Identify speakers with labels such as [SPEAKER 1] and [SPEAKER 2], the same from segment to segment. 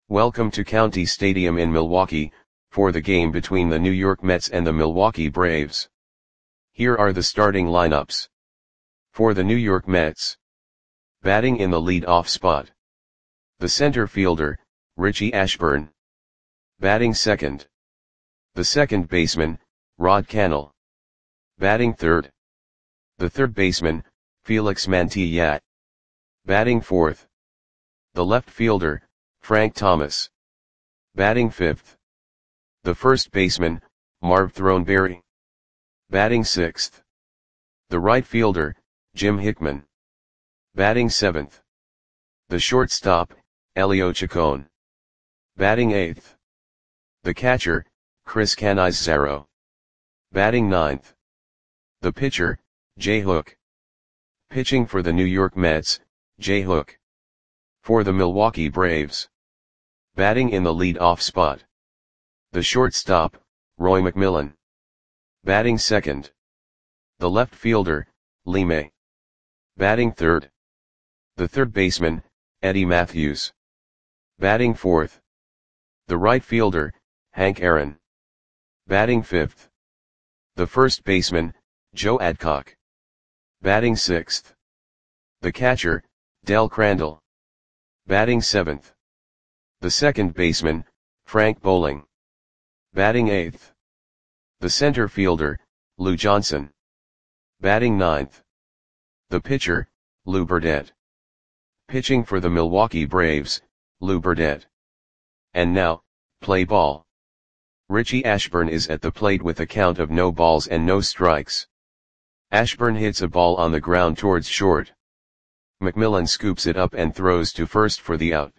[SPEAKER 1] Welcome to County Stadium in Milwaukee, for the game between the New York Mets and the Milwaukee Braves. Here are the starting lineups. For the New York Mets. Batting in the lead-off spot. The center fielder, Richie Ashburn. Batting second. The second baseman, Rod Cannell. Batting third. The third baseman, Felix Mantilla. Batting fourth. The left fielder, Frank Thomas. Batting fifth. The first baseman, Marv Throneberry. Batting sixth. The right fielder, Jim Hickman. Batting seventh. The shortstop, Elio Chacon. Batting eighth. The catcher, Chris Cannizzaro. Batting ninth. The pitcher, Jay Hook. Pitching for the New York Mets, Jay Hook. For the Milwaukee Braves. Batting in the lead-off spot. The shortstop, Roy McMillan. Batting second. The left fielder, Lee May. Batting third. The third baseman, Eddie Mathews. Batting fourth. The right fielder, Hank Aaron. Batting fifth. The first baseman, Joe Adcock. Batting sixth. The catcher, Del Crandall. Batting seventh. The second baseman, Frank Bowling. Batting eighth. The center fielder, Lou Johnson. Batting ninth. The pitcher, Lou Burdette. Pitching for the Milwaukee Braves, Lou Burdette. And now, play ball. Richie Ashburn is at the plate with a count of no balls and no strikes. Ashburn hits a ball on the ground towards short. McMillan scoops it up and throws to first for the out.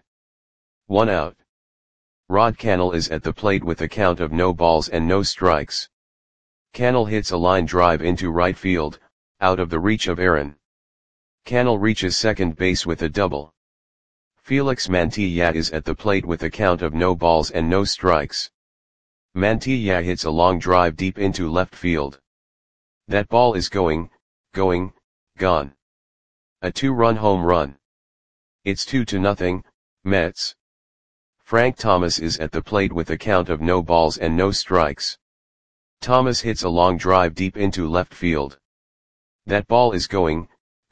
[SPEAKER 1] 1 out. Rod Cannell is at the plate with a count of no balls and no strikes. Cannell hits a line drive into right field, out of the reach of Aaron. Cannell reaches second base with a double. Felix Mantilla is at the plate with a count of no balls and no strikes. Mantilla hits a long drive deep into left field. That ball is gone. A 2-run home run. It's 2-0, Mets. Frank Thomas is at the plate with a count of no balls and no strikes. Thomas hits a long drive deep into left field. That ball is gone.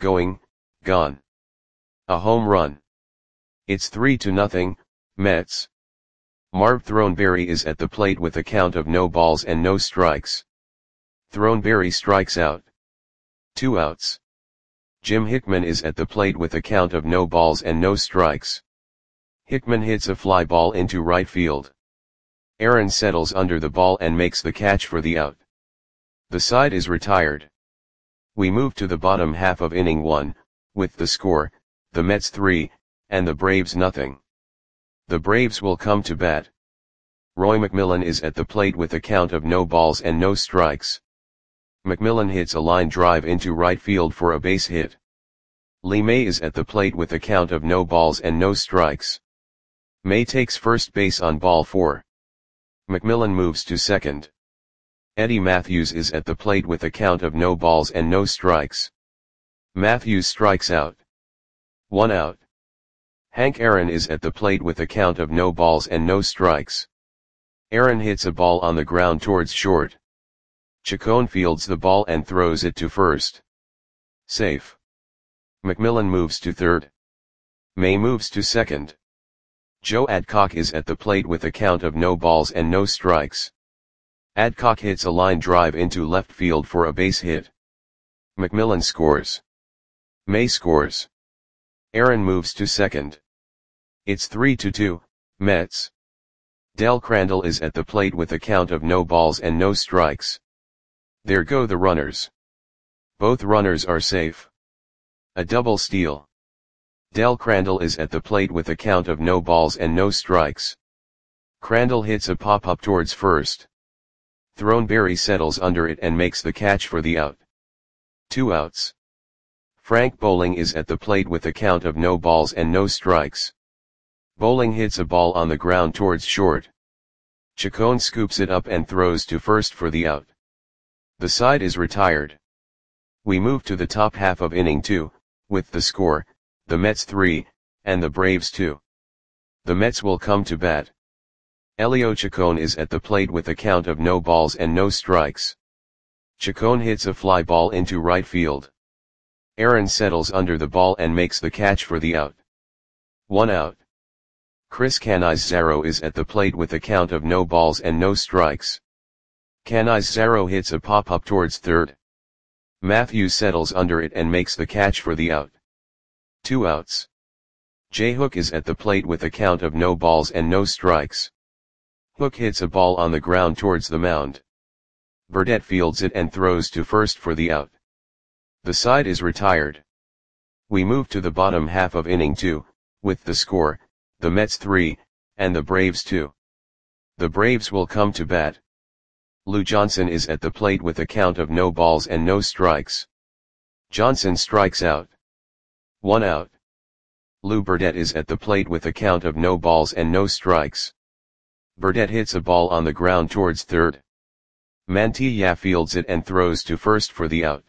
[SPEAKER 1] A home run. It's 3-0, Mets. Marv Throneberry is at the plate with a count of no balls and no strikes. Throneberry strikes out. 2 outs. Jim Hickman is at the plate with a count of no balls and no strikes. Hickman hits a fly ball into right field. Aaron settles under the ball and makes the catch for the out. The side is retired. We move to the bottom half of inning 1, with the score, the Mets 3, and the Braves nothing. The Braves will come to bat. Roy McMillan is at the plate with a count of no balls and no strikes. McMillan hits a line drive into right field for a base hit. Lee May is at the plate with a count of no balls and no strikes. May takes first base on ball 4. McMillan moves to second. Eddie Mathews is at the plate with a count of no balls and no strikes. Mathews strikes out. 1 out. Hank Aaron is at the plate with a count of no balls and no strikes. Aaron hits a ball on the ground towards short. Chacon fields the ball and throws it to first. Safe. McMillan moves to third. May moves to second. Joe Adcock is at the plate with a count of no balls and no strikes. Adcock hits a line drive into left field for a base hit. McMillan scores. May scores. Aaron moves to second. It's 3-2, Mets. Del Crandall is at the plate with a count of no balls and no strikes. There go the runners. Both runners are safe. A double steal. Del Crandall is at the plate with a count of no balls and no strikes. Crandall hits a pop-up towards first. Throneberry settles under it and makes the catch for the out. 2 outs. Frank Bowling is at the plate with a count of no balls and no strikes. Bowling hits a ball on the ground towards short. Chacon scoops it up and throws to first for the out. The side is retired. We move to the top half of inning 2, with the score, the Mets 3, and the Braves 2. The Mets will come to bat. Elio Chacon is at the plate with a count of no balls and no strikes. Chacon hits a fly ball into right field. Aaron settles under the ball and makes the catch for the out. 1 out. Chris Canizaro is at the plate with a count of no balls and no strikes. Canizaro hits a pop-up towards third. Matthews settles under it and makes the catch for the out. 2 outs. J. Hook is at the plate with a count of no balls and no strikes. Hook hits a ball on the ground towards the mound. Burdette fields it and throws to first for the out. The side is retired. We move to the bottom half of inning 2, with the score, the Mets 3, and the Braves 2. The Braves will come to bat. Lou Johnson is at the plate with a count of no balls and no strikes. Johnson strikes out. 1 out. Lou Burdette is at the plate with a count of no balls and no strikes. Burdette hits a ball on the ground towards third. Mantilla fields it and throws to first for the out.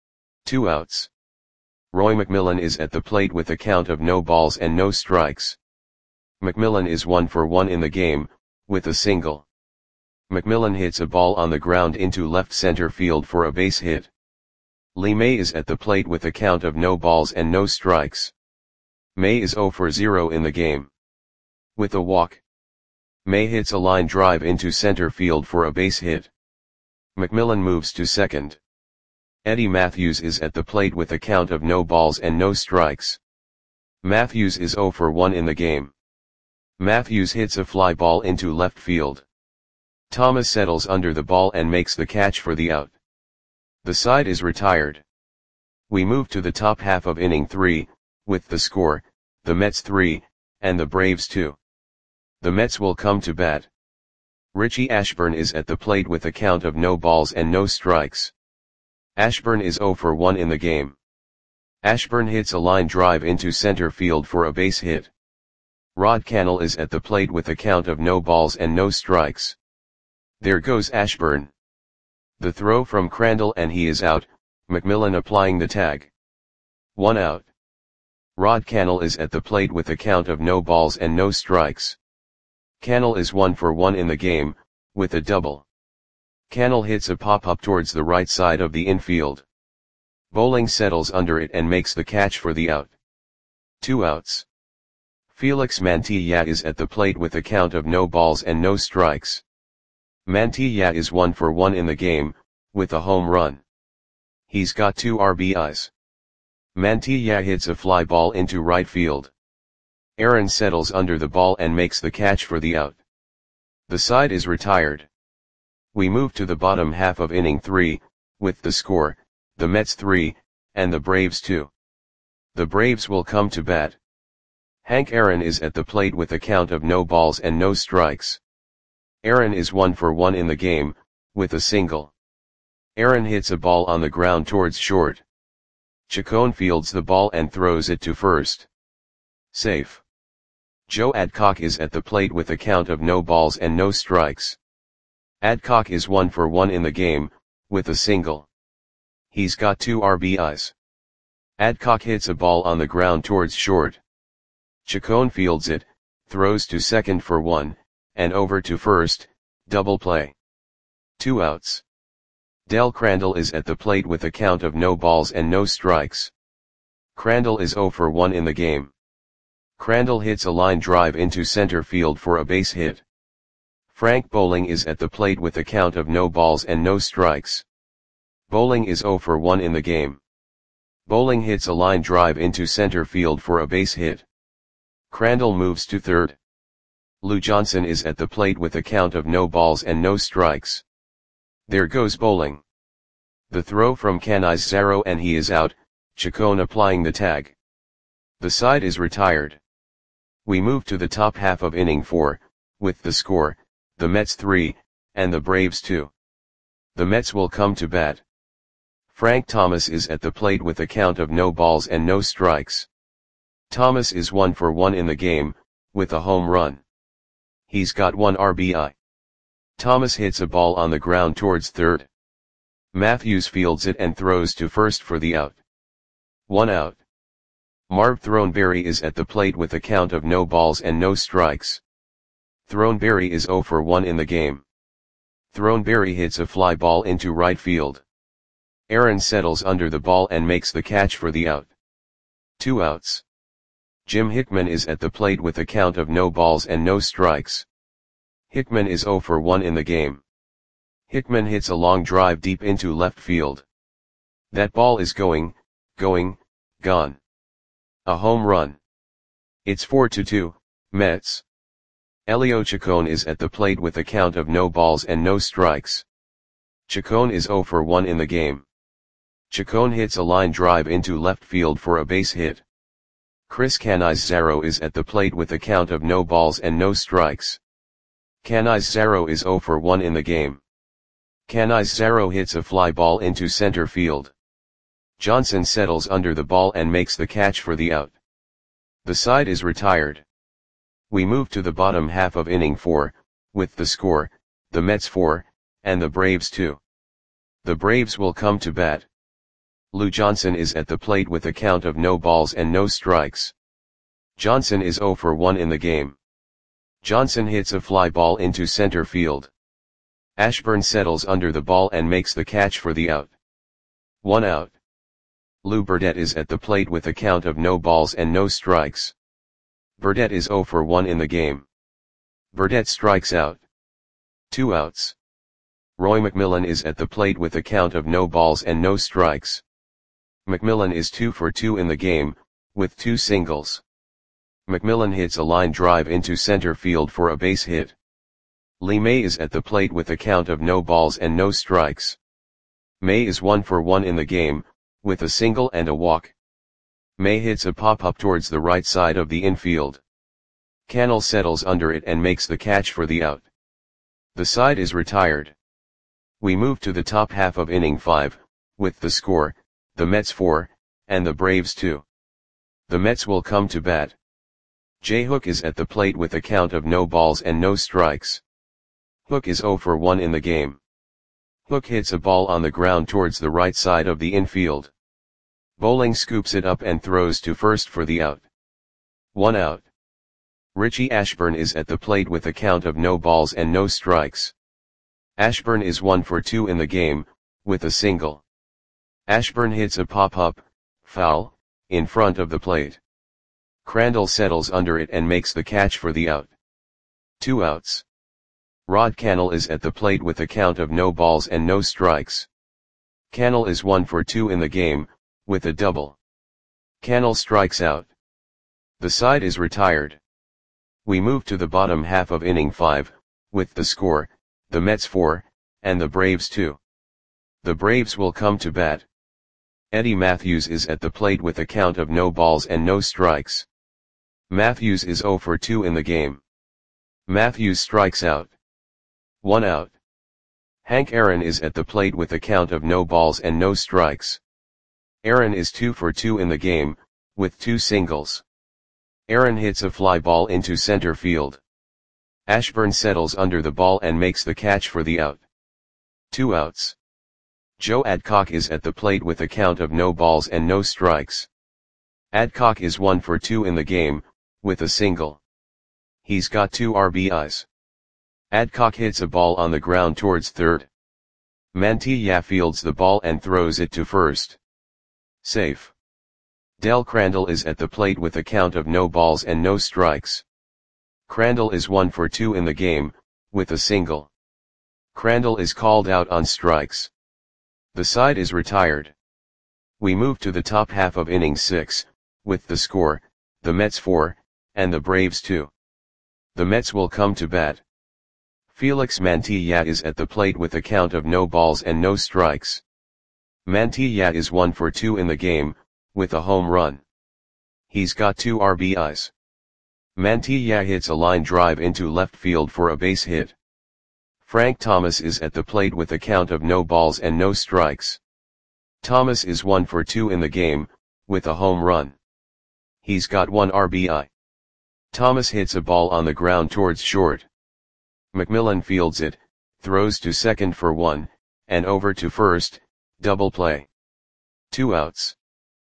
[SPEAKER 1] 2 outs. Roy McMillan is at the plate with a count of no balls and no strikes. McMillan is 1 for 1 in the game, with a single. McMillan hits a ball on the ground into left center field for a base hit. Lee May is at the plate with a count of no balls and no strikes. May is 0 for 0 in the game. With a walk. May hits a line drive into center field for a base hit. McMillan moves to second. Eddie Matthews is at the plate with a count of no balls and no strikes. Matthews is 0 for 1 in the game. Matthews hits a fly ball into left field. Thomas settles under the ball and makes the catch for the out. The side is retired. We move to the top half of inning 3, with the score, the Mets 3, and the Braves 2. The Mets will come to bat. Richie Ashburn is at the plate with a count of no balls and no strikes. Ashburn is 0 for 1 in the game. Ashburn hits a line drive into center field for a base hit. Rod Cannell is at the plate with a count of no balls and no strikes. There goes Ashburn. The throw from Crandall and he is out, McMillan applying the tag. 1 out. Rod Cannell is at the plate with a count of no balls and no strikes. Cannell is 1 for 1 in the game, with a double. Cannell hits a pop-up towards the right side of the infield. Bowling settles under it and makes the catch for the out. 2 outs. Felix Mantilla is at the plate with a count of no balls and no strikes. Mantilla is 1 for 1 in the game, with a home run. He's got 2 RBIs. Mantilla hits a fly ball into right field. Aaron settles under the ball and makes the catch for the out. The side is retired. We move to the bottom half of inning 3, with the score, the Mets 3, and the Braves 2. The Braves will come to bat. Hank Aaron is at the plate with a count of no balls and no strikes. Aaron is 1 for 1 in the game, with a single. Aaron hits a ball on the ground towards short. Chacon fields the ball and throws it to first. Safe. Joe Adcock is at the plate with a count of no balls and no strikes. Adcock is 1 for 1 in the game, with a single. He's got 2 RBIs. Adcock hits a ball on the ground towards short. Chacon fields it, throws to second for 1, and over to first, double play. 2 outs. Del Crandall is at the plate with a count of no balls and no strikes. Crandall is 0 for 1 in the game. Crandall hits a line drive into center field for a base hit. Frank Bowling is at the plate with a count of no balls and no strikes. Bowling is 0 for 1 in the game. Bowling hits a line drive into center field for a base hit. Crandall moves to third. Lou Johnson is at the plate with a count of no balls and no strikes. There goes Bowling. The throw from Canizaro and he is out, Chacon applying the tag. The side is retired. We move to the top half of inning 4, with the score, the Mets 3, and the Braves 2. The Mets will come to bat. Frank Thomas is at the plate with a count of no balls and no strikes. Thomas is 1 for 1 in the game, with a home run. He's got 1 RBI. Thomas hits a ball on the ground towards third. Matthews fields it and throws to first for the out. 1 out. Marv Throneberry is at the plate with a count of no balls and no strikes. Throneberry is 0 for 1 in the game. Throneberry hits a fly ball into right field. Aaron settles under the ball and makes the catch for the out. 2 outs. Jim Hickman is at the plate with a count of no balls and no strikes. Hickman is 0 for 1 in the game. Hickman hits a long drive deep into left field. That ball is gone. A home run. It's 4-2, Mets. Elio Chacon is at the plate with a count of no balls and no strikes. Chacon is 0 for 1 in the game. Chacon hits a line drive into left field for a base hit. Chris Canizaro is at the plate with a count of no balls and no strikes. Canizaro is 0 for 1 in the game. Canizaro hits a fly ball into center field. Johnson settles under the ball and makes the catch for the out. The side is retired. We move to the bottom half of inning 4, with the score, the Mets 4, and the Braves 2. The Braves will come to bat. Lou Johnson is at the plate with a count of no balls and no strikes. Johnson is 0 for 1 in the game. Johnson hits a fly ball into center field. Ashburn settles under the ball and makes the catch for the out. 1 out. Lou Burdette is at the plate with a count of no balls and no strikes. Burdette is 0 for 1 in the game. Burdette strikes out. 2 outs. Roy McMillan is at the plate with a count of no balls and no strikes. McMillan is 2 for 2 in the game, with 2 singles. McMillan hits a line drive into center field for a base hit. Lee May is at the plate with a count of no balls and no strikes. May is 1 for 1 in the game, with a single and a walk. May hits a pop-up towards the right side of the infield. Cannell settles under it and makes the catch for the out. The side is retired. We move to the top half of inning 5, with the score, the Mets 4, and the Braves 2. The Mets will come to bat. Jay Hook is at the plate with a count of no balls and no strikes. Hook is 0 for 1 in the game. Hook hits a ball on the ground towards the right side of the infield. Bowling scoops it up and throws to first for the out. 1 out. Richie Ashburn is at the plate with a count of no balls and no strikes. Ashburn is 1 for 2 in the game, with a single. Ashburn hits a pop-up, foul, in front of the plate. Crandall settles under it and makes the catch for the out. 2 outs. Rod Cannell is at the plate with a count of no balls and no strikes. Cannell is 1 for 2 in the game, with a double. Cannell strikes out. The side is retired. We move to the bottom half of inning 5, with the score, the Mets 4, and the Braves 2. The Braves will come to bat. Eddie Matthews is at the plate with a count of no balls and no strikes. Matthews is 0 for 2 in the game. Matthews strikes out. 1 out. Hank Aaron is at the plate with a count of no balls and no strikes. Aaron is 2 for 2 in the game, with 2 singles. Aaron hits a fly ball into center field. Ashburn settles under the ball and makes the catch for the out. 2 outs. Joe Adcock is at the plate with a count of no balls and no strikes. Adcock is 1 for 2 in the game, with a single. He's got 2 RBIs. Adcock hits a ball on the ground towards third. Mantilla fields the ball and throws it to first. Safe. Del Crandall is at the plate with a count of no balls and no strikes. Crandall is 1 for 2 in the game, with a single. Crandall is called out on strikes. The side is retired. We move to the top half of inning 6, with the score, the Mets 4, and the Braves 2. The Mets will come to bat. Felix Mantilla is at the plate with a count of no balls and no strikes. Mantilla is 1 for 2 in the game, with a home run. He's got 2 RBIs. Mantilla hits a line drive into left field for a base hit. Frank Thomas is at the plate with a count of no balls and no strikes. Thomas is 1 for 2 in the game, with a home run. He's got 1 RBI. Thomas hits a ball on the ground towards short. McMillan fields it, throws to second for 1, and over to first, double play. 2 outs.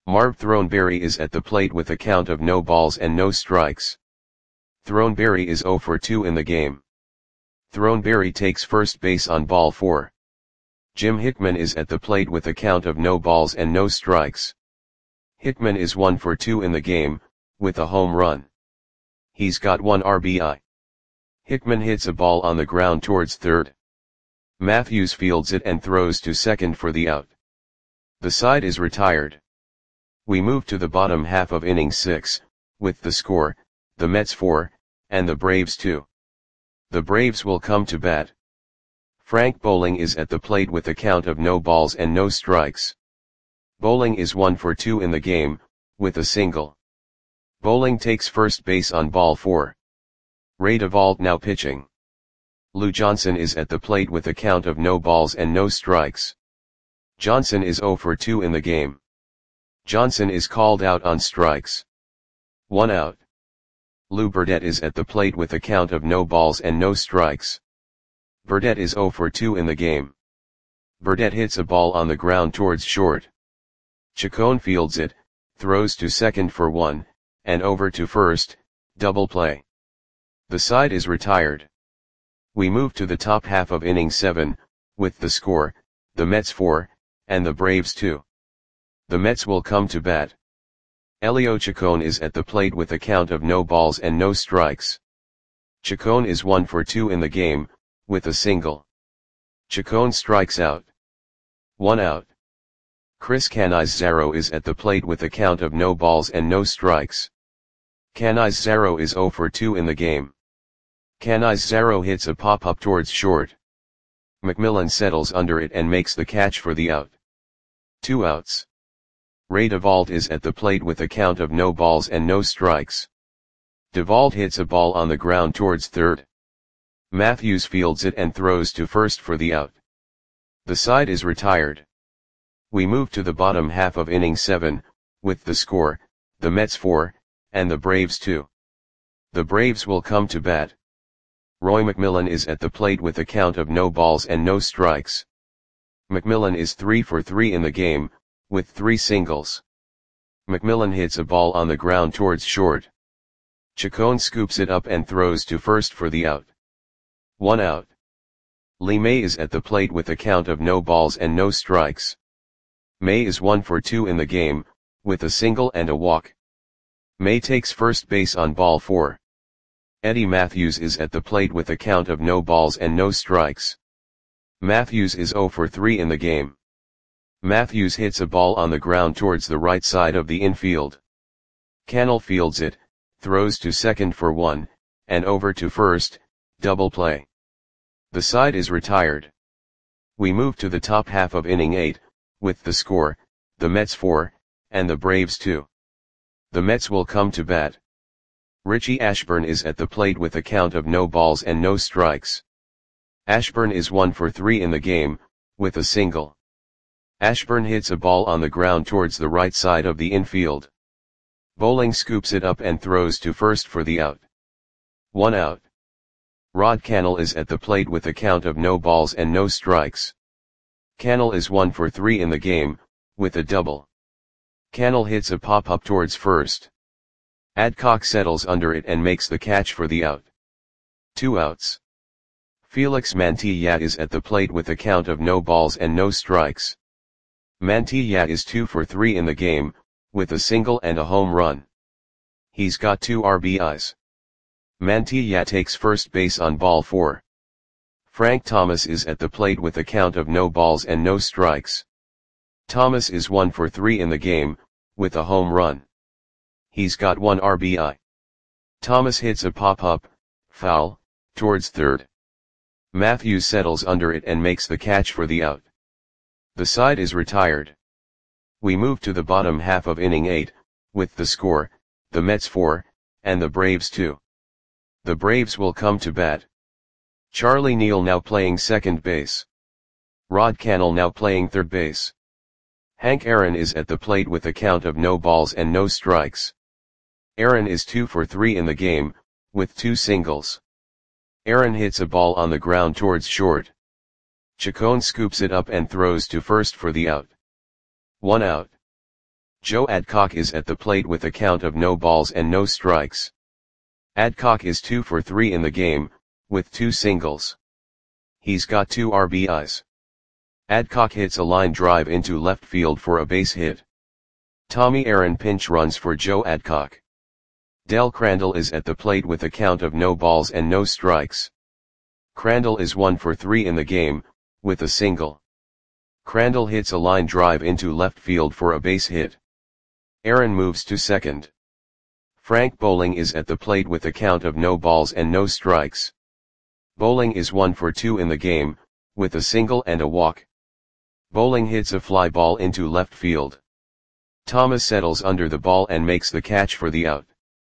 [SPEAKER 1] Marv Throneberry is at the plate with a count of no balls and no strikes. Throneberry is 0 for 2 in the game. Throneberry takes first base on ball 4. Jim Hickman is at the plate with a count of no balls and no strikes. Hickman is 1 for 2 in the game, with a home run. He's got 1 RBI. Hickman hits a ball on the ground towards third. Matthews fields it and throws to second for the out. The side is retired. We move to the bottom half of inning 6, with the score, the Mets 4, and the Braves 2. The Braves will come to bat. Frank Bowling is at the plate with a count of no balls and no strikes. Bowling is 1 for 2 in the game, with a single. Bowling takes first base on ball 4. Ray Duvall now pitching. Lou Johnson is at the plate with a count of no balls and no strikes. Johnson is 0 for 2 in the game. Johnson is called out on strikes. 1 out. Lou Burdette is at the plate with a count of no balls and no strikes. Burdette is 0 for 2 in the game. Burdette hits a ball on the ground towards short. Chacon fields it, throws to second for 1, and over to first, double play. The side is retired. We move to the top half of inning 7, with the score, the Mets 4, and the Braves 2. The Mets will come to bat. Elio Chacon is at the plate with a count of no balls and no strikes. Chacon is 1 for 2 in the game, with a single. Chacon strikes out. 1 out. Chris Canizaro is at the plate with a count of no balls and no strikes. Canizaro is 0 for 2 in the game. Canizaro hits a pop-up towards short. McMillan settles under it and makes the catch for the out. 2 outs. Ray Duvall is at the plate with a count of no balls and no strikes. Duvall hits a ball on the ground towards third. Matthews fields it and throws to first for the out. The side is retired. We move to the bottom half of inning 7, with the score, the Mets 4, and the Braves 2. The Braves will come to bat. Roy McMillan is at the plate with a count of no balls and no strikes. McMillan is 3 for 3 in the game, with 3 singles. McMillan hits a ball on the ground towards short. Chacon scoops it up and throws to first for the out. 1 out. Lee May is at the plate with a count of no balls and no strikes. May is 1 for 2 in the game, with a single and a walk. May takes first base on ball 4. Eddie Matthews is at the plate with a count of no balls and no strikes. Matthews is 0 for 3 in the game. Matthews hits a ball on the ground towards the right side of the infield. Cannell fields it, throws to second for 1, and over to first, double play. The side is retired. We move to the top half of inning 8, with the score, the Mets 4, and the Braves 2. The Mets will come to bat. Richie Ashburn is at the plate with a count of no balls and no strikes. Ashburn is 1 for 3 in the game, with a single. Ashburn hits a ball on the ground towards the right side of the infield. Bowling scoops it up and throws to first for the out. 1 out. Rod Cannell is at the plate with a count of no balls and no strikes. Cannell is 1 for 3 in the game, with a double. Cannell hits a pop-up towards first. Adcock settles under it and makes the catch for the out. 2 outs. Felix Mantilla is at the plate with a count of no balls and no strikes. Mantilla is 2 for 3 in the game, with a single and a home run. He's got 2 RBIs. Mantilla takes first base on ball 4. Frank Thomas is at the plate with a count of no balls and no strikes. Thomas is 1 for 3 in the game, with a home run. He's got 1 RBI. Thomas hits a pop-up, foul, towards third. Matthews settles under it and makes the catch for the out. The side is retired. We move to the bottom half of inning 8, with the score, the Mets 4, and the Braves 2. The Braves will come to bat. Charlie Neal now playing second base. Rod Cannell now playing third base. Hank Aaron is at the plate with a count of no balls and no strikes. Aaron is 2 for 3 in the game, with 2 singles. Aaron hits a ball on the ground towards short. Chacon scoops it up and throws to first for the out. 1 out. Joe Adcock is at the plate with a count of no balls and no strikes. Adcock is 2 for 3 in the game, with 2 singles. He's got 2 RBIs. Adcock hits a line drive into left field for a base hit. Tommy Aaron pinch runs for Joe Adcock. Del Crandall is at the plate with a count of no balls and no strikes. Crandall is 1 for 3 in the game, with a single. Crandall hits a line drive into left field for a base hit. Aaron moves to second. Frank Bowling is at the plate with a count of no balls and no strikes. Bowling is 1 for 2 in the game, with a single and a walk. Bowling hits a fly ball into left field. Thomas settles under the ball and makes the catch for the out.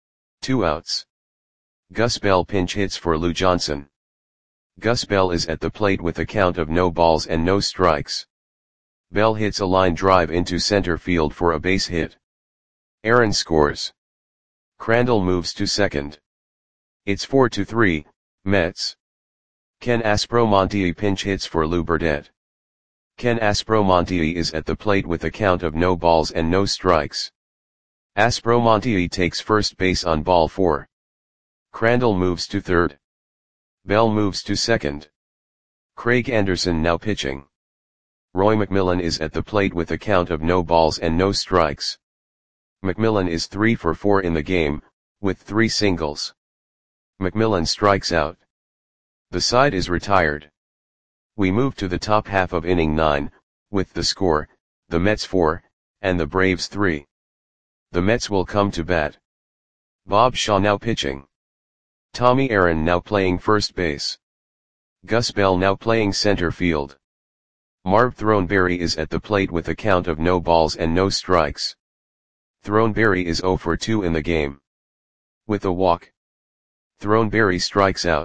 [SPEAKER 1] 2 outs. Gus Bell pinch hits for Lou Johnson. Gus Bell is at the plate with a count of no balls and no strikes. Bell hits a line drive into center field for a base hit. Aaron scores. Crandall moves to second. It's 4-3, Mets. Ken Aspromonte pinch hits for Lou Burdett. Ken Aspromonte is at the plate with a count of no balls and no strikes. Aspromonte takes first base on ball 4. Crandall moves to third. Bell moves to second. Craig Anderson now pitching. Roy McMillan is at the plate with a count of no balls and no strikes. McMillan is 3 for 4 in the game, with 3 singles. McMillan strikes out. The side is retired. We move to the top half of inning 9, with the score, the Mets 4, and the Braves 3. The Mets will come to bat. Bob Shaw now pitching. Tommy Aaron now playing first base. Gus Bell now playing center field. Marv Throneberry is at the plate with a count of no balls and no strikes. Throneberry is 0 for 2 in the game. With a walk. Throneberry strikes out.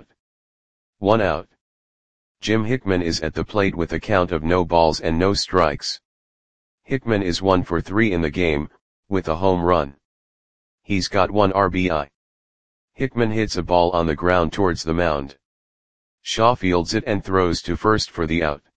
[SPEAKER 1] 1 out. Jim Hickman is at the plate with a count of no balls and no strikes. Hickman is 1 for 3 in the game, with a home run. He's got 1 RBI. Hickman hits a ball on the ground towards the mound. Shaw fields it and throws to first for the out.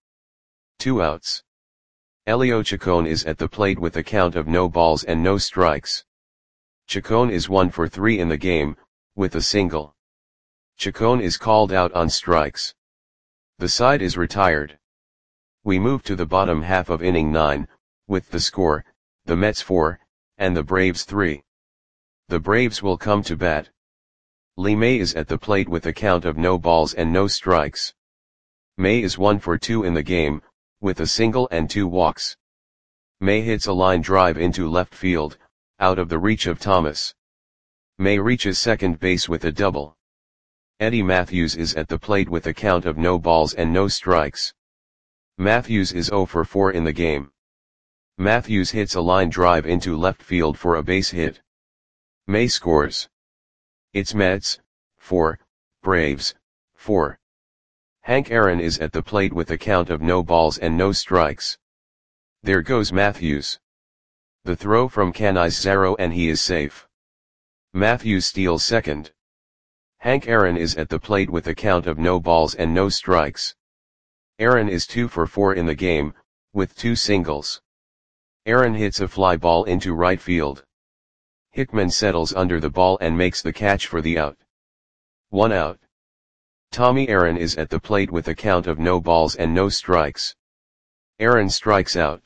[SPEAKER 1] 2 outs. Elio Chacon is at the plate with a count of no balls and no strikes. Chacon is 1 for 3 in the game, with a single. Chacon is called out on strikes. The side is retired. We move to the bottom half of inning 9, with the score, the Mets 4, and the Braves 3. The Braves will come to bat. Lee May is at the plate with a count of no balls and no strikes. May is 1 for 2 in the game, with a single and 2 walks. May hits a line drive into left field, out of the reach of Thomas. May reaches second base with a double. Eddie Matthews is at the plate with a count of no balls and no strikes. Matthews is 0 for 4 in the game. Matthews hits a line drive into left field for a base hit. May scores. It's Mets, 4, Braves, 4. Hank Aaron is at the plate with a count of no balls and no strikes. There goes Matthews. The throw from Canizares and he is safe. Matthews steals second. Hank Aaron is at the plate with a count of no balls and no strikes. Aaron is 2 for 4 in the game, with 2 singles. Aaron hits a fly ball into right field. Hickman settles under the ball and makes the catch for the out. 1 out. Tommy Aaron is at the plate with a count of no balls and no strikes. Aaron strikes out.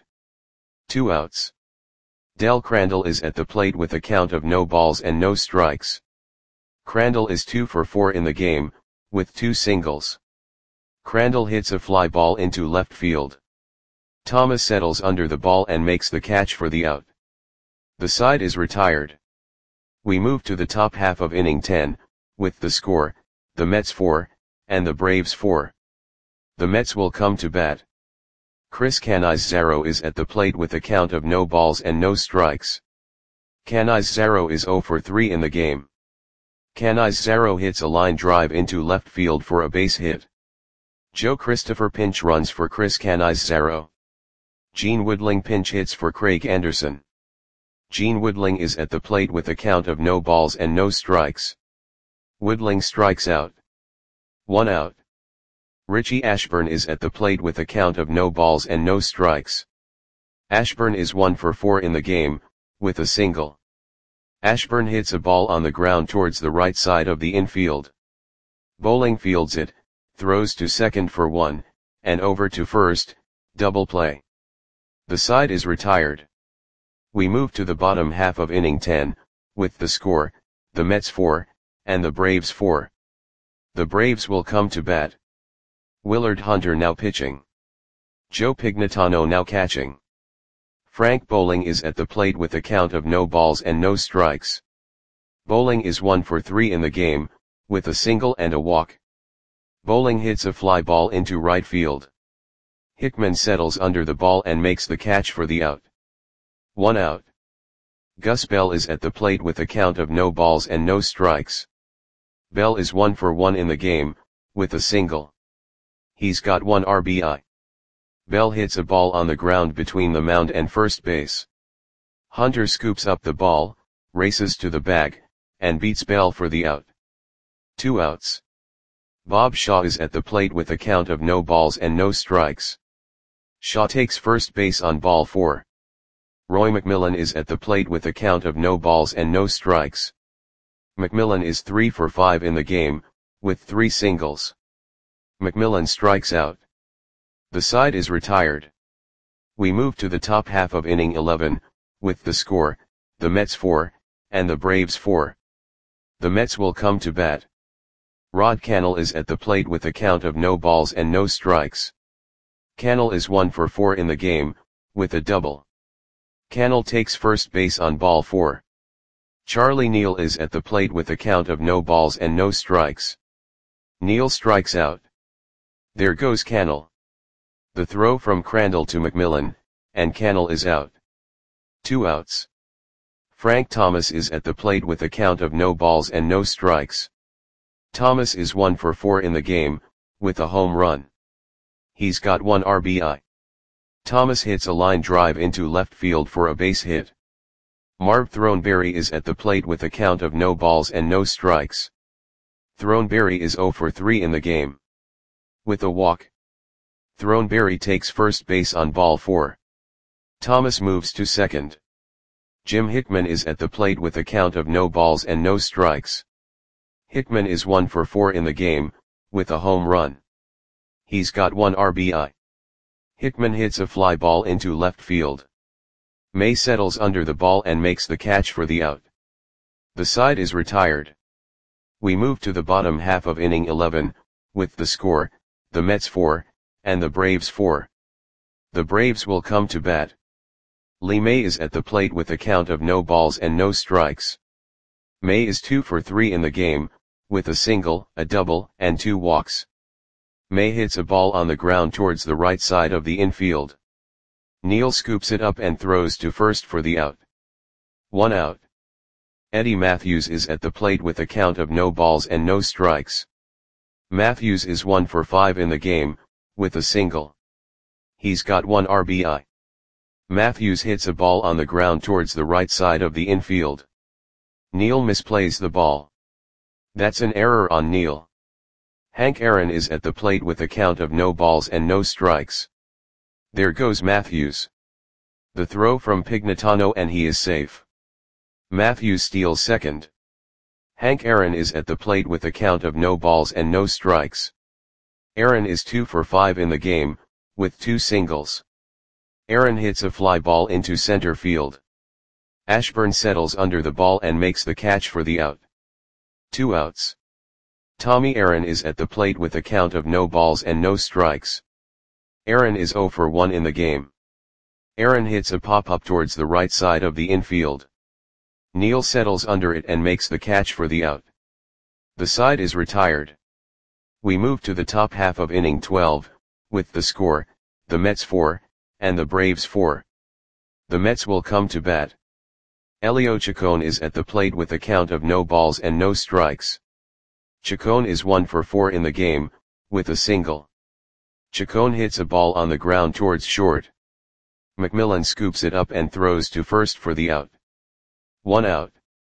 [SPEAKER 1] 2 outs. Del Crandall is at the plate with a count of no balls and no strikes. Crandall is 2 for 4 in the game, with 2 singles. Crandall hits a fly ball into left field. Thomas settles under the ball and makes the catch for the out. The side is retired. We move to the top half of inning 10, with the score, the Mets 4, and the Braves 4. The Mets will come to bat. Chris Canizares is at the plate with a count of no balls and no strikes. Canizares is 0 for 3 in the game. Canizares hits a line drive into left field for a base hit. Joe Christopher pinch runs for Chris Canizares. Gene Woodling pinch hits for Craig Anderson. Gene Woodling is at the plate with a count of no balls and no strikes. Woodling strikes out. 1 out. Richie Ashburn is at the plate with a count of no balls and no strikes. Ashburn is 1 for 4 in the game, with a single. Ashburn hits a ball on the ground towards the right side of the infield. Bowling fields it, throws to second for 1, and over to first, double play. The side is retired. We move to the bottom half of inning 10, with the score, the Mets 4, and the Braves 4. The Braves will come to bat. Willard Hunter now pitching. Joe Pignatano now catching. Frank Bowling is at the plate with a count of no balls and no strikes. Bowling is 1 for 3 in the game, with a single and a walk. Bowling hits a fly ball into right field. Hickman settles under the ball and makes the catch for the out. 1 out. Gus Bell is at the plate with a count of no balls and no strikes. Bell is 1 for 1 in the game, with a single. He's got 1 RBI. Bell hits a ball on the ground between the mound and first base. Hunter scoops up the ball, races to the bag, and beats Bell for the out. 2 outs. Bob Shaw is at the plate with a count of no balls and no strikes. Shaw takes first base on ball 4. Roy McMillan is at the plate with a count of no balls and no strikes. McMillan is 3 for 5 in the game, with 3 singles. McMillan strikes out. The side is retired. We move to the top half of inning 11, with the score, the Mets 4, and the Braves 4. The Mets will come to bat. Rod Cannell is at the plate with a count of no balls and no strikes. Cannell is 1 for 4 in the game, with a double. Cannell takes first base on ball 4. Charlie Neal is at the plate with a count of no balls and no strikes. Neal strikes out. There goes Cannell. The throw from Crandall to McMillan, and Cannell is out. 2 outs. Frank Thomas is at the plate with a count of no balls and no strikes. Thomas is 1 for 4 in the game, with a home run. He's got 1 RBI. Thomas hits a line drive into left field for a base hit. Marv Throneberry is at the plate with a count of no balls and no strikes. Throneberry is 0 for 3 in the game. With a walk. Throneberry takes first base on ball 4. Thomas moves to second. Jim Hickman is at the plate with a count of no balls and no strikes. Hickman is 1 for 4 in the game, with a home run. He's got 1 RBI. Hickman hits a fly ball into left field. May settles under the ball and makes the catch for the out. The side is retired. We move to the bottom half of inning 11, with the score, the Mets 4, and the Braves 4. The Braves will come to bat. Lee May is at the plate with a count of no balls and no strikes. May is 2 for 3 in the game, with a single, a double, and 2 walks. May hits a ball on the ground towards the right side of the infield. Neal scoops it up and throws to first for the out. 1 out. Eddie Matthews is at the plate with a count of no balls and no strikes. Matthews is 1 for 5 in the game, with a single. He's got 1 RBI. Matthews hits a ball on the ground towards the right side of the infield. Neal misplays the ball. That's an error on Neal. Hank Aaron is at the plate with a count of no balls and no strikes. There goes Matthews. The throw from Pignatano and he is safe. Matthews steals second. Hank Aaron is at the plate with a count of no balls and no strikes. Aaron is 2 for 5 in the game, with 2 singles. Aaron hits a fly ball into center field. Ashburn settles under the ball and makes the catch for the out. 2 outs. Tommy Aaron is at the plate with a count of no balls and no strikes. Aaron is 0 for 1 in the game. Aaron hits a pop-up towards the right side of the infield. Neal settles under it and makes the catch for the out. The side is retired. We move to the top half of inning 12, with the score, the Mets 4, and the Braves 4. The Mets will come to bat. Elio Chacon is at the plate with a count of no balls and no strikes. Chacon is 1 for 4 in the game, with a single. Chacon hits a ball on the ground towards short. McMillan scoops it up and throws to first for the out. 1 out.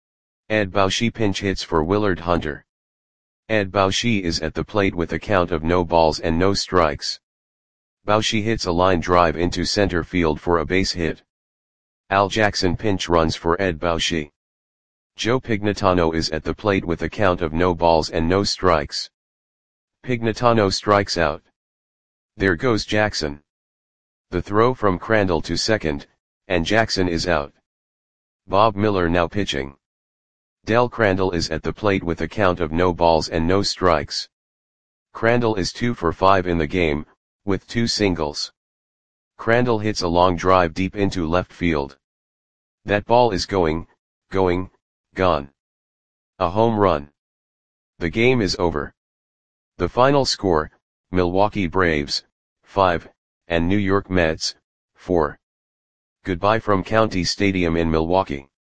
[SPEAKER 1] Ed Bauschy pinch hits for Willard Hunter. Ed Bauschy is at the plate with a count of no balls and no strikes. Boucher hits a line drive into center field for a base hit. Al Jackson pinch runs for Ed Boucher. Joe Pignatano is at the plate with a count of no balls and no strikes. Pignatano strikes out. There goes Jackson. The throw from Crandall to second, and Jackson is out. Bob Miller now pitching. Del Crandall is at the plate with a count of no balls and no strikes. Crandall is 2 for 5 in the game, with 2 singles. Crandall hits a long drive deep into left field. That ball is going, gone. A home run. The game is over. The final score, Milwaukee Braves, 5, and New York Mets, 4. Goodbye from County Stadium in Milwaukee.